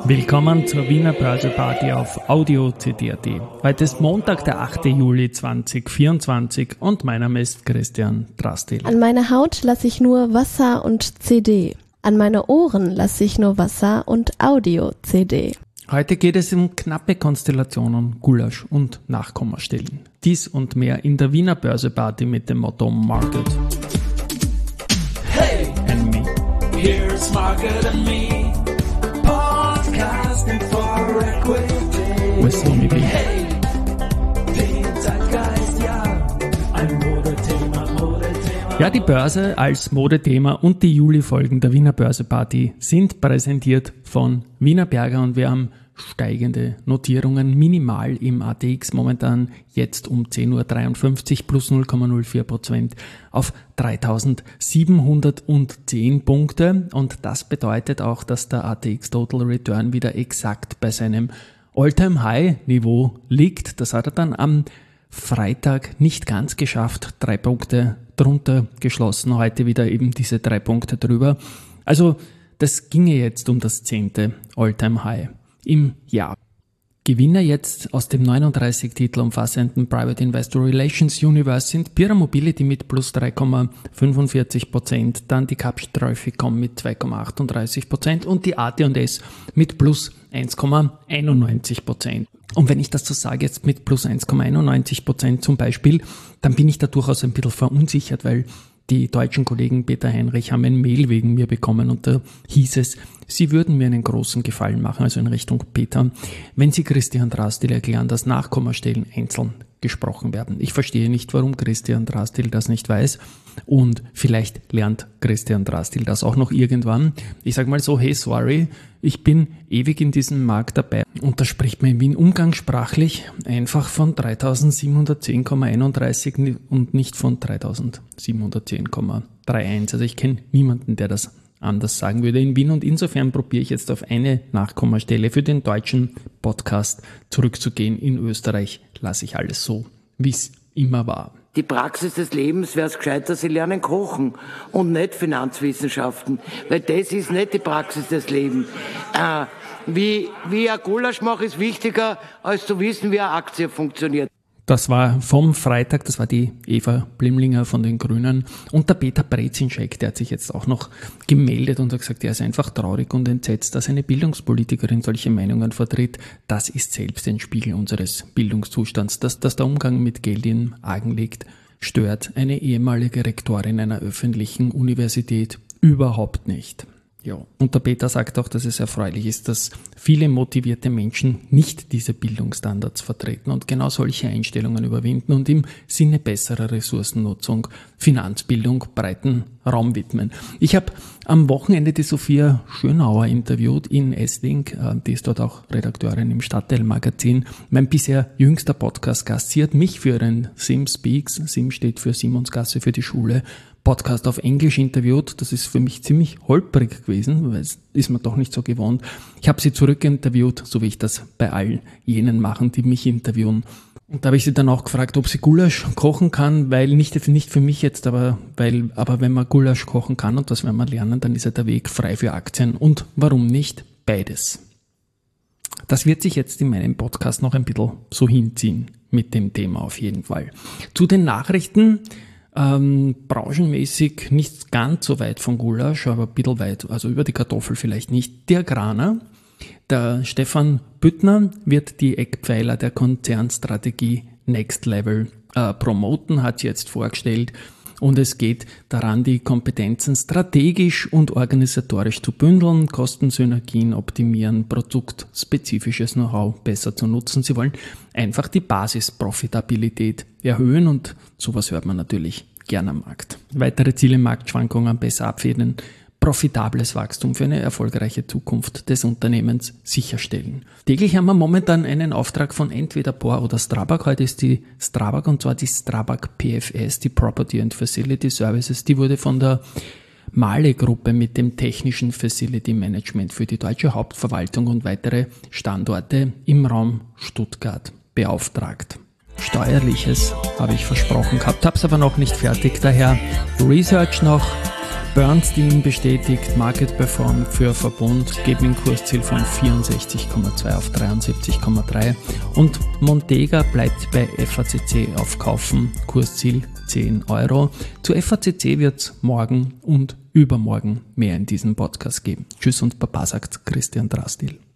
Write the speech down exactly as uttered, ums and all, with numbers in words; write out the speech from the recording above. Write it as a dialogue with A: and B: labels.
A: Willkommen zur Wiener Börseparty auf Audio C D punkt A T. Heute ist Montag, der achte Juli zweitausendvierundzwanzig und mein Name ist Christian Drastil.
B: An meine Haut lasse ich nur Wasser und C D. An meine Ohren lasse ich nur Wasser und Audio-C D.
A: Heute geht es um knappe Konstellationen, Gulasch und Nachkommastellen. Dies und mehr in der Wiener Börseparty mit dem Motto Market.
C: Hey,
A: and me.
C: Here's Market and me. Podcasting for Equity.
A: With Tony B.
C: Hey, den Zeitgeist, ja. Ein Modethema, Modethema.
A: Ja, die Börse als Modethema und die Juli-Folgen der Wiener Börseparty sind präsentiert von Wiener Berger und wir haben steigende Notierungen minimal im A T X momentan jetzt um zehn Uhr dreiundfünfzig plus null Komma null vier Prozent auf dreitausendsiebenhundertzehn Punkte und das bedeutet auch, dass der A T X Total Return wieder exakt bei seinem All-Time-High-Niveau liegt. Das hat er dann am Freitag nicht ganz geschafft, drei Punkte drunter geschlossen, heute wieder eben diese drei Punkte drüber. Also das ginge jetzt um das zehnte All-Time-High im Jahr. Gewinner jetzt aus dem neununddreißig Titel umfassenden Private Investor Relations Universe sind Pira Mobility mit plus drei Komma fünfundvierzig Prozent, dann die Capsch Treuficom mit zwei Komma achtunddreißig Prozent und die A T und S mit plus eins Komma einundneunzig Prozent. Und wenn ich das so sage, jetzt mit plus eins Komma einundneunzig Prozent zum Beispiel, dann bin ich da durchaus ein bisschen verunsichert, weil die deutschen Kollegen Peter Heinrich haben ein Mail wegen mir bekommen und da hieß es, sie würden mir einen großen Gefallen machen, also in Richtung Peter, wenn sie Christian Drastil erklären, dass Nachkommastellen einzeln gesprochen werden. Ich verstehe nicht, warum Christian Drastil das nicht weiß und vielleicht lernt Christian Drastil das auch noch irgendwann. Ich sage mal so, hey, sorry, ich bin ewig in diesem Markt dabei und da spricht man in Wien umgangssprachlich einfach von dreitausendsiebenhundertzehn Komma einunddreißig und nicht von dreitausendsiebenhundertzehn Komma einunddreißig. Also ich kenne niemanden, der das anders sagen würde in Wien und insofern probiere ich jetzt auf eine Nachkommastelle für den deutschen Podcast zurückzugehen. In Österreich lasse ich alles so, wie es immer war.
D: Die Praxis des Lebens wäre es gescheiter, sie lernen kochen und nicht Finanzwissenschaften, weil das ist nicht die Praxis des Lebens. Äh, wie, wie ein Gulasch mache ist wichtiger, als zu wissen, wie eine Aktie funktioniert.
A: Das war vom Freitag, das war die Eva Blimlinger von den Grünen und der Peter Brezinschek, der hat sich jetzt auch noch gemeldet und hat gesagt, er ist einfach traurig und entsetzt, dass eine Bildungspolitikerin solche Meinungen vertritt. Das ist selbst ein Spiegel unseres Bildungszustands. Dass, dass der Umgang mit Geld im Argen liegt, stört eine ehemalige Rektorin einer öffentlichen Universität überhaupt nicht. Ja. Und der Peter sagt auch, dass es erfreulich ist, dass viele motivierte Menschen nicht diese Bildungsstandards vertreten und genau solche Einstellungen überwinden und im Sinne besserer Ressourcennutzung Finanzbildung breiten Raum widmen. Ich habe am Wochenende die Sophia Schönauer interviewt in Essling, die ist dort auch Redakteurin im Stadtteilmagazin, mein bisher jüngster Podcast-Gast. Sie hat mich für ihren Sim Speaks, Sim steht für Simonsgasse für die Schule, Podcast auf Englisch interviewt. Das ist für mich ziemlich holprig gewesen, weil es ist man doch nicht so gewohnt. Ich habe sie zurückinterviewt, so wie ich das bei all jenen mache, die mich interviewen. Und da habe ich sie dann auch gefragt, ob sie Gulasch kochen kann, weil nicht, nicht für mich jetzt, aber weil, aber wenn man Gulasch kochen kann und das werden wir lernen, dann ist ja der Weg frei für Aktien und warum nicht beides. Das wird sich jetzt in meinem Podcast noch ein bisschen so hinziehen mit dem Thema auf jeden Fall. Zu den Nachrichten. Ähm, branchenmäßig nicht ganz so weit von Gulasch, aber ein bisschen weit, also über die Kartoffel vielleicht nicht. Die Agrarer, der Stefan Büttner wird die Eckpfeiler der Konzernstrategie Next Level äh, promoten, hat sie jetzt vorgestellt und es geht daran, die Kompetenzen strategisch und organisatorisch zu bündeln, Kostensynergien optimieren, produktspezifisches Know-how besser zu nutzen. Sie wollen einfach die Basisprofitabilität erhöhen und sowas hört man natürlich gerne am Markt. Weitere Ziele, Marktschwankungen besser abfedern, profitables Wachstum für eine erfolgreiche Zukunft des Unternehmens sicherstellen. Täglich haben wir momentan einen Auftrag von entweder P O R oder Strabag. Heute ist die Strabag und zwar die Strabag P F S, die Property and Facility Services. Die wurde von der Mahle-Gruppe mit dem technischen Facility Management für die deutsche Hauptverwaltung und weitere Standorte im Raum Stuttgart beauftragt. Steuerliches habe ich versprochen gehabt, habe es aber noch nicht fertig, daher Research noch. Bernstein bestätigt Market Perform für Verbund, geben ein Kursziel von vierundsechzig Komma zwei auf dreiundsiebzig Komma drei und Montega bleibt bei F A C C aufkaufen, Kursziel zehn Euro. Zu F A C C wird es morgen und übermorgen mehr in diesem Podcast geben. Tschüss und Baba, sagt Christian Drastil.